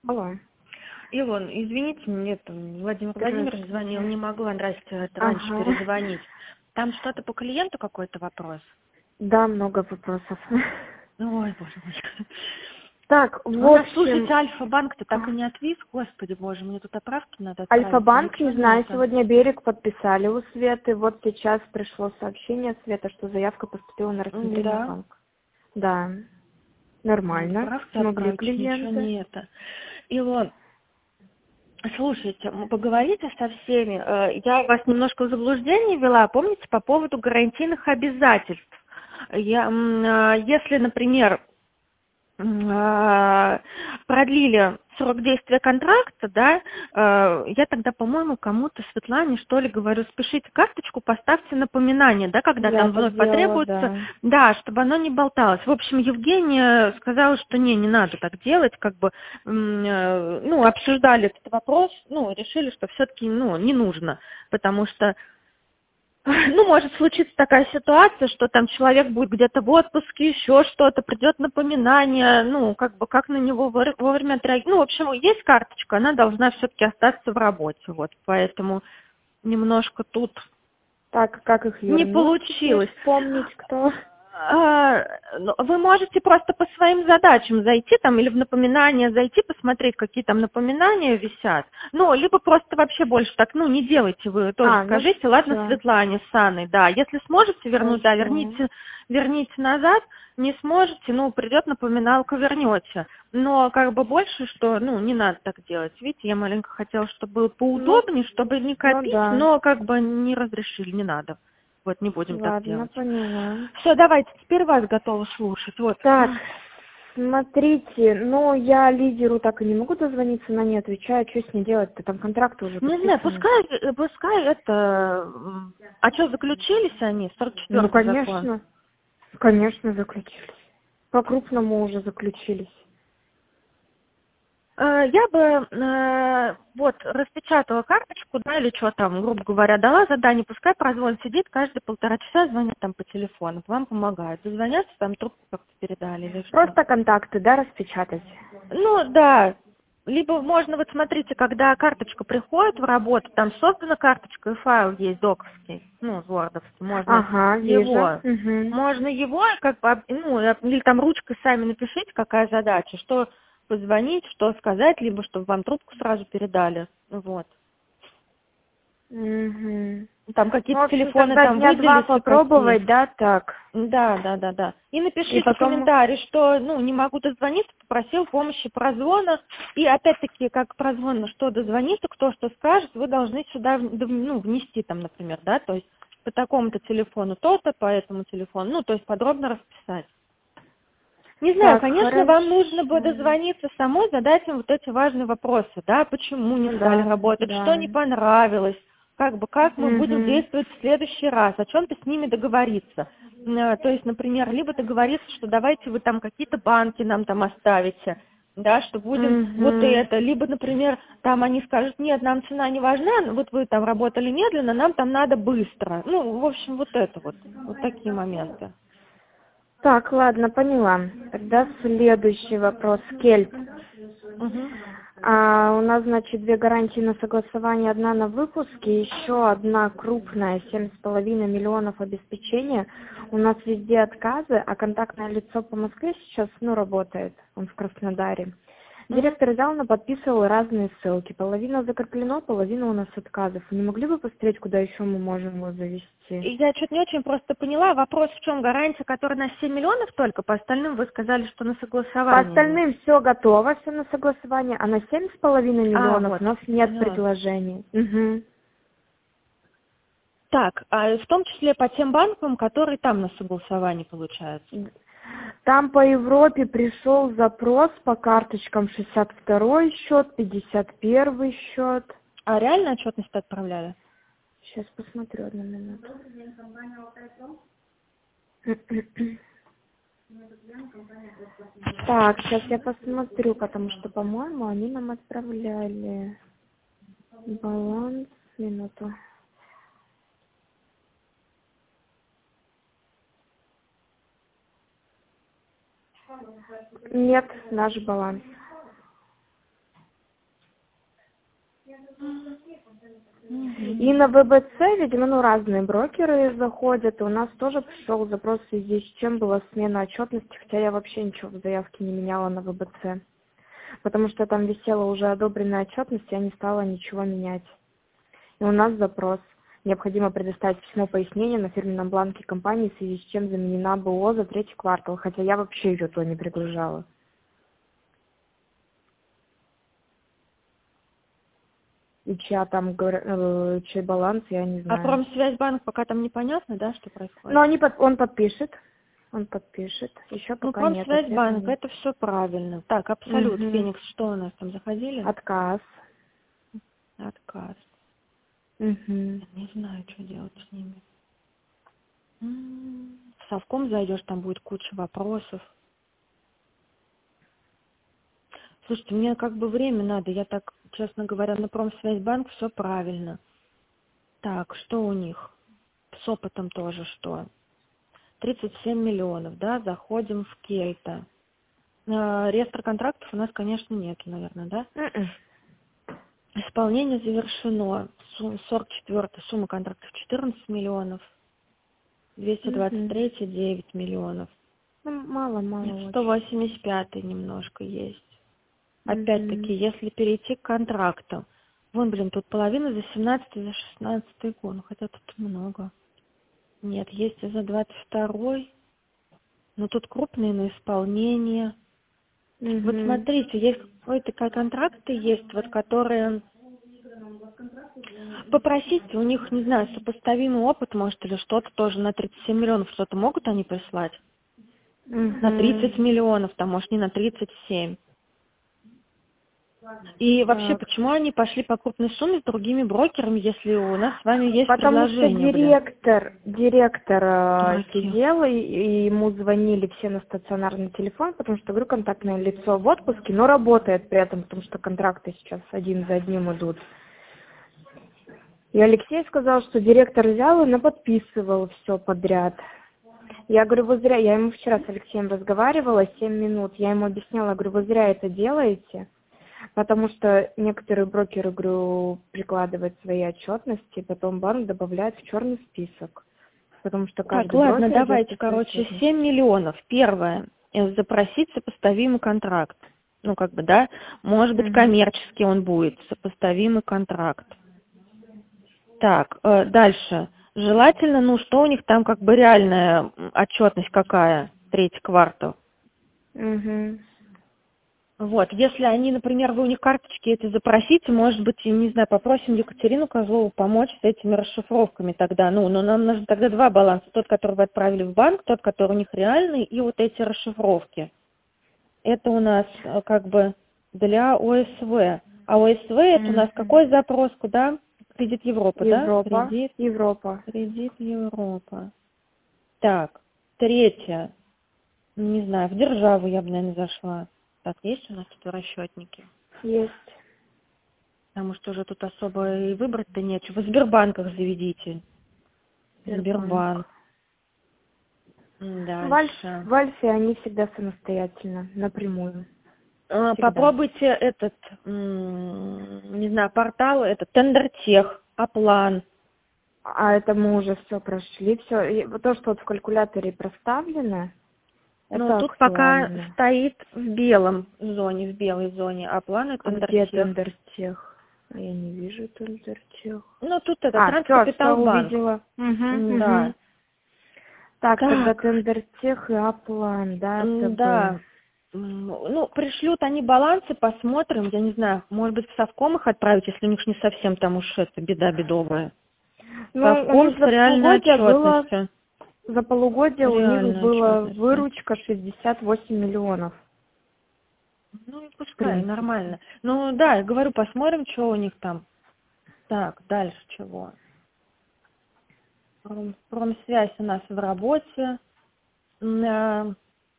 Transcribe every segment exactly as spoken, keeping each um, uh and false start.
Алло. Илон, извините, мне там Владимир Владимирович Здравствуйте. звонил, не могла раньше, раньше Ага. перезвонить. Там что-то по клиенту какой-то вопрос? Да, много вопросов. Ой, боже мой. Так, У в нас, слушайте, общем, Альфа-банк-то так и а, не отвис, господи боже, мне тут оправки надо отправить, а Альфа-банк, ничего не знаю, нету. сегодня берег подписали у Светы. Вот сейчас пришло сообщение Света, что заявка поступила на М, рассмотрение в Да, банк. Да, надо нормально. справки Смогли отправить, ничего клиенты. не это. Илон, слушайте, м, поговорите со всеми. Э, Я вас немножко в заблуждение ввела, помните, по поводу гарантийных обязательств. Я, м, э, если, например, м, а, продлили срок действия контракта, да, э, я тогда, по-моему, кому-то, Светлане, что ли, говорю, спешите карточку, поставьте напоминание, да, когда Я там так вновь делала, потребуется, да. да, чтобы оно не болталось. В общем, Евгения сказала, что не, не надо так делать, как бы, м, э, ну, обсуждали этот вопрос, ну, решили, что все-таки, ну, не нужно, потому что ну, может случиться такая ситуация, что там человек будет где-то в отпуске, еще что-то, придет напоминание, ну, как бы, как на него вор- вовремя отреагировать. Ну, в общем, есть карточка, она должна все-таки остаться в работе, вот, поэтому немножко тут Так, как их не вернуть теперь? получилось. Вспомнить кто? А, ну, Вы можете просто по своим задачам зайти там или в напоминания зайти, посмотреть, какие там напоминания висят. Ну, либо просто вообще больше так, ну, не делайте вы, тоже А, ну скажите, ладно, все, Светлане с Анной, да, если сможете вернуть, да, хорошо. верните, верните назад, не сможете, ну, придет напоминалка, вернете. Но как бы больше, что, ну, не надо так делать. Видите, я маленько хотела, чтобы было Ну, поудобнее, чтобы не ну копить, да. но как бы не разрешили, не надо. Вот, не будем так Ладно, делать. поняла. Все, давайте, теперь вас готовы слушать. Вот. Так, смотрите, ну я лидеру так и не могу дозвониться, она не отвечает, что с ней делать-то, там контракты уже Не знаю, подписаны. пускай, э, пускай это... м, А что, заключились они? Ну, сорок четвёртый закон. конечно, конечно, заключились. По-крупному уже заключились. Э, Я бы э, вот распечатала карточку, да, или что там, грубо говоря, дала задание, пускай прозвон сидит, каждые полтора часа звонит там по телефону, вам помогает. Дозвонятся, там трубку как-то передали или что. Просто контакты, да, распечатать? Ну, да. Либо можно, вот смотрите, когда карточка приходит в работу, там создана карточка и файл есть доковский, ну, вордовский, можно Ага, вижу. его, Угу. можно его, как бы, об- ну, э, или там ручкой сами напишите, какая задача, что позвонить, что сказать, либо чтобы вам трубку сразу передали, вот. Угу. Там Ну, в какие-то общем, телефоны тогда там дня два выделите, какие. попробовать, да, так. Да, да, да, да. И И напишите потом, комментарий, что, ну, не могу дозвониться, попросил помощи прозвона. И опять-таки, как прозвон, что дозвонится, кто что скажет, вы должны сюда, в- дов- ну, внести там, например, да, то есть по такому-то телефону то-то, по этому телефону, ну, то есть подробно расписать. Не знаю, так, конечно, хорошо. вам нужно бы дозвониться самой, задать им вот эти важные вопросы, да, почему не Ну стали да, работать, что да. не понравилось, как бы, как мы будем Угу. действовать в следующий раз, о чем-то с ними договориться. Э, То есть, например, либо договориться, что давайте вы там какие-то банки нам там оставите, да, что будем вот Угу. это, либо, например, там они скажут, нет, нам цена не важна, вот вы там работали медленно, нам там надо быстро. Ну, в общем, вот это вот, вот такие моменты. Так, ладно, поняла. Тогда следующий вопрос. Кельп. Мгм. А, у нас, значит, две гарантии на согласование. Одна на выпуске, еще одна крупная, семь с половиной миллионов обеспечения. У нас везде отказы, а контактное лицо по Москве сейчас, ну, работает. Он в Краснодаре. Мгм. Директор Зална подписывал разные ссылки. Половина закреплено, половина у нас отказов. Вы не могли бы посмотреть, куда еще мы можем его завести? Я что-то не очень просто поняла. Вопрос в чем? Гарантия, которая на семь миллионов только? По остальным вы сказали, что на По согласование нет. остальным все готово, все на согласование, а на семь с половиной А, миллионов вот, у нас нет поняла. предложений. Мгм. Так, а в том числе по тем банкам, которые там на согласовании получаются. Там по Европе пришел запрос по карточкам шестьдесят второй счет, пятьдесят первый счет. А реально отчетность отправляли? Сейчас посмотрю одну минуту. Так, сейчас я посмотрю, потому что, по-моему, они нам отправляли баланс. Минуту. Нет, наш баланс. И на ВБЦ, видимо, ну, разные брокеры заходят, и у нас тоже пришел запрос в связи с чем была смена отчетности, хотя я вообще ничего в заявке не меняла на ВБЦ, потому что там висела уже одобренная отчетность, я не стала ничего менять. И у нас запрос. Необходимо предоставить письмо пояснения на фирменном бланке компании, в связи с чем заменена БО за третий квартал, хотя я вообще ее то не пригружала. И чья там, говор- э, чей баланс, я не А знаю. Промсвязьбанк пока там непонятно, да, что происходит? Но они под- он подпишет, он подпишет, еще Ну, пока нет ответа. Промсвязьбанк, Нет. это все правильно. Так, Абсолют, Мгм. Феникс, что у нас там, заходили? Отказ. Отказ. Мгм. Я не знаю, что делать с ними. М, В Совком зайдешь, там будет куча вопросов. Слушайте, мне как бы время надо, я так, честно говоря, на Промсвязьбанк все правильно. Так, что у них? С опытом тоже что? тридцать семь миллионов, да, заходим в Кельта. Э, Реестр контрактов у нас, конечно, нет, наверное, да? Мгм. Исполнение завершено. Сум- сорок четвёртая сумма контрактов четырнадцать миллионов. двести двадцать Мгм. третья девять миллионов. Ну, мало, мало сто очень. восемьдесят пятый немножко есть. Опять-таки, Мгм. если перейти к контрактам. Вон, блин, тут половина за семнадцатый, за шестнадцатый год. Ну, хотя тут много. Нет, есть и за двадцать второй. Но тут крупные на исполнение. Вот Мгм. смотрите, есть какой-то ка- контракты есть, вот которые попросите у них, не знаю, сопоставимый опыт, может, или что-то тоже на тридцать семь миллионов, что-то могут они прислать? На Мгм. тридцать миллионов, там, может, не на тридцать семь. И вообще, Так. почему они пошли по крупной сумме с другими брокерами, если у нас с вами есть Потому что предложение, блин? директор, директор э, Дураки. сидел, и, и ему звонили все на стационарный телефон, потому что, говорю, контактное лицо в отпуске, но работает при этом, потому что контракты сейчас один за одним идут. И Алексей сказал, что директор взял и наподписывал все подряд. Я говорю, вы зря, я ему вчера с Алексеем разговаривала, семь минут, я ему объясняла, говорю, вы зря это делаете, потому что некоторые брокеры, говорю, прикладывают свои отчетности, потом банк добавляет в черный список, потому что Так, каждый ладно, брокер давайте, держит свою короче, отчетность. семь миллионов. Первое. э, Запросить сопоставимый контракт. Ну, как бы, да, может быть, Мгм. коммерческий он будет, сопоставимый контракт. Так, э, дальше. Желательно, ну, что у них там как бы реальная м, отчетность какая, третий квартал. Мгм. Вот, если они, например, вы у них карточки эти запросите, может быть, я не знаю, попросим Екатерину Козлову помочь с этими расшифровками тогда. Ну, но нам нужно тогда два баланса. Тот, который вы отправили в банк, тот, который у них реальный, и вот эти расшифровки. Это у нас э, как бы для ОСВ. А ОСВ это у нас Мгм. какой запрос? Куда? Кредит Европа, да? Европа, Кредит, Европа. кредит Европа. Так, третье. Не знаю, в державу я бы, наверное, зашла. Так, есть у нас тут расчетники? Есть. Потому что уже тут особо и выбрать-то нечего. В Сбербанках заведите. Сбербанк. Сбербанк. М, В, Альф, Дальше. в Альфе они всегда самостоятельно, напрямую. А, Всегда. Попробуйте этот, м, не знаю, портал, этот, Тендертех, Аплан. А это мы уже все прошли, все. То, что вот в калькуляторе проставлено, Но это тут пока актуально. стоит в белом зоне, в белой зоне, Аплан и А где Тендертех. Тендертех? Я не вижу Тендертех. Ну, тут это, А, все, все Транскапиталбанк. увидела. Угу, М, угу. Да. Так, тогда Так. Тендертех и Аплан, да, М, ТБ. Да. М, Ну, пришлют они балансы, посмотрим. Я не знаю, может быть, в Совком их отправить, если у них не совсем там уж это беда бедовая. Ну, у Совком них с за реальной полугодие было, отчетностью. за полугодие у них Реальной была отчетностью. выручка шестьдесят восемь миллионов, Ну и в пускай, принципе. нормально. Ну да, я говорю, посмотрим, что у них там. Так, дальше чего. Пром- Промсвязь у нас в работе. М, а,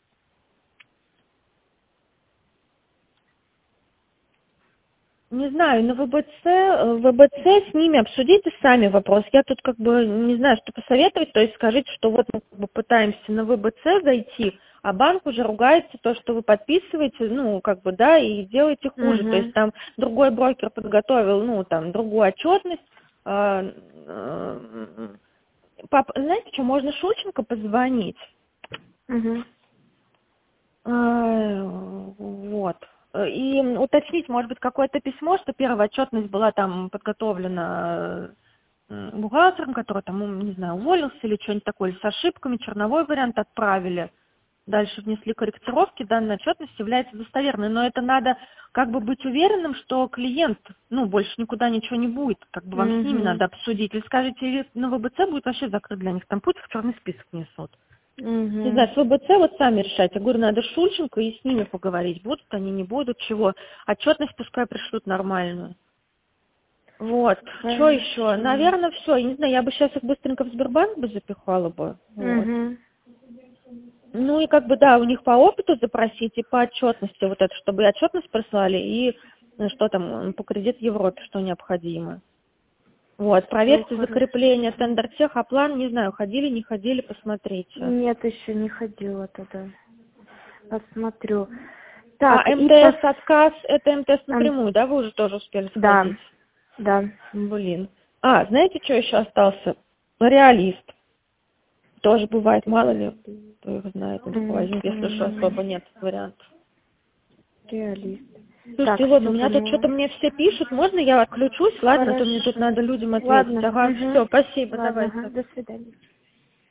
Не знаю, на ВБЦ, э, ВБЦ с ними обсудите сами вопрос. Я тут как бы не знаю, что посоветовать. То есть скажите, что вот мы как бы пытаемся на ВБЦ зайти. а банк уже ругается, то, что вы подписываете, ну, как бы, да, и делаете хуже. Мгм. То есть там другой брокер подготовил, ну, там, другую отчетность. А, а, Пап, знаете что, можно Шульченко позвонить? Мгм. А, Вот. И уточнить, может быть, какое-то письмо, что первая отчетность была там подготовлена э, бухгалтером, который там, ну, не знаю, уволился или что-нибудь такое, или с ошибками, черновой вариант отправили. Дальше внесли корректировки, данная отчетность является достоверной. Но это надо как бы быть уверенным, что клиент, ну, больше никуда ничего не будет. Как бы вам с ними Мгм. надо обсудить. Или скажете, или на ВБЦ будет вообще закрыт для них, там путь в черный список несут. Не знаю, Мгм. с ВБЦ вот сами решать. Я говорю, надо Шульченко и с ними поговорить. Будут они, не будут, чего. Отчетность пускай пришлют нормальную. Вот. Что еще? Хорошо. Наверное, все. Я не знаю, я бы сейчас их быстренько в Сбербанк бы запихала бы. Вот. Мгм. Ну и как бы, да, у них по опыту запросить и по отчетности вот это, чтобы и отчетность прислали, и э, что там, м, по кредит в Европе, что необходимо. Вот, Все проверьте хорошо. закрепление тендер тех, а план, не знаю, ходили, не ходили, посмотрите. Нет, еще не ходила туда. Посмотрю. Так, А и пос... МТС отказ, это МТС ам, напрямую, да, вы уже тоже успели Да, сходить? да. Блин. А, знаете, что еще остался? Реалист. Тоже бывает, мало ли, кто его знает, или возьмет, если что, Мгм. особо нет вариантов. Реалист. Так, Слушайте, ладно, у все меня тут поняла. что-то мне все пишут, можно я отключусь? Ладно, а то мне тут Хорошо. надо людям ответить. Ладно. Ага, Угу. все, спасибо, Ладно, ага. давайте. До свидания.